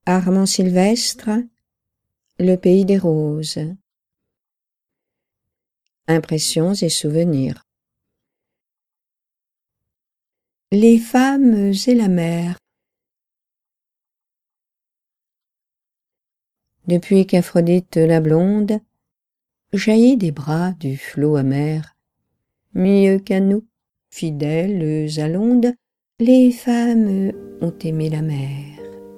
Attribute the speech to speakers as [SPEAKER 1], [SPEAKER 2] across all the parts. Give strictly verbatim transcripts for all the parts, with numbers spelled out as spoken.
[SPEAKER 1] Armand Sylvestre, Le pays des roses. Impressions et souvenirs. Les femmes et la mer. Depuis qu'Aphrodite la blonde jaillit des bras du flot amer, mieux qu'à nous, fidèles à l'onde, les femmes ont aimé la mer.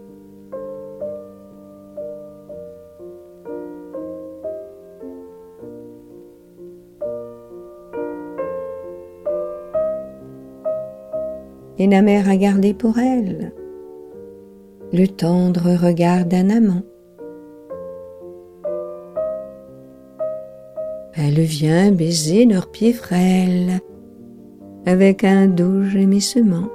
[SPEAKER 1] Et la mer a gardé pour elle le tendre regard d'un amant. Elle vient baiser leurs pieds frêles avec un doux gémissement.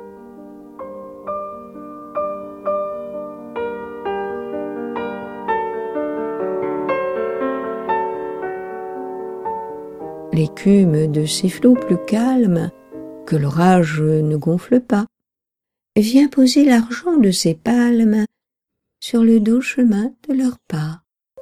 [SPEAKER 1] L'écume de ces flots plus calmes, que l'orage ne gonfle pas, vient poser l'argent de ses palmes sur le doux chemin de leurs pas.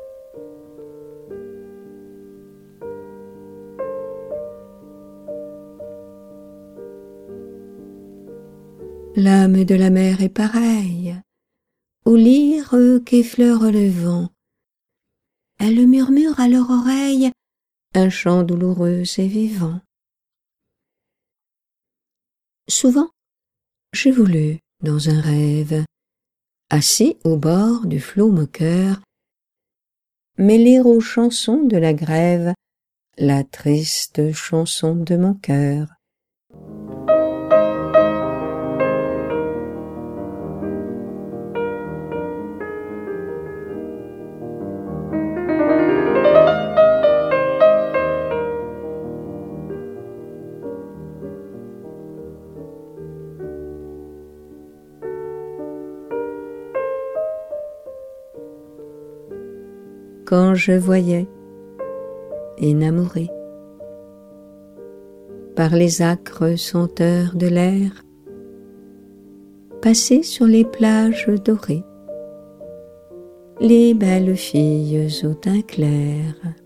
[SPEAKER 1] L'âme de la mer est pareille aux lyres qu'effleure le vent. Elle murmure à leur oreille un chant douloureux et vivant. Souvent, j'ai voulu, dans un rêve, assis au bord du flot moqueur, mêler aux chansons de la grève la triste chanson de mon cœur. Quand je voyais, énamouré, par les âcres senteurs de l'air, passer sur les plages dorées, les belles filles au teint clair.